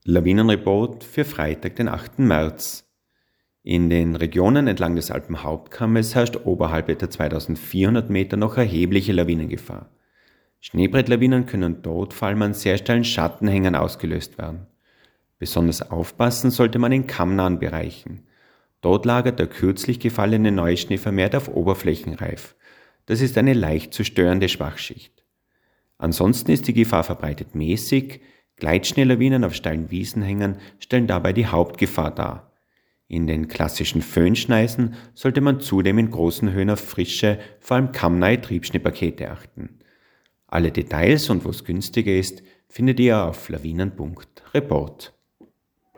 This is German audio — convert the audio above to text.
Lawinenreport für Freitag, den 8. März. In den Regionen entlang des Alpenhauptkammes herrscht oberhalb etwa 2400 Meter noch erhebliche Lawinengefahr. Schneebrettlawinen können dort vor allem an sehr steilen Schattenhängen ausgelöst werden. Besonders aufpassen sollte man in kammnahen Bereichen. Dort lagert der kürzlich gefallene Neuschnee vermehrt auf Oberflächenreif. Das ist eine leicht zu störende Schwachschicht. Ansonsten ist die Gefahr verbreitet mäßig. Gleitschneelawinen auf steilen Wiesenhängen stellen dabei die Hauptgefahr dar. In den klassischen Föhnschneisen sollte man zudem in großen Höhen auf frische, vor allem kammnahe Triebschneepakete achten. Alle Details und wo es günstiger ist, findet ihr auf lawinen.report.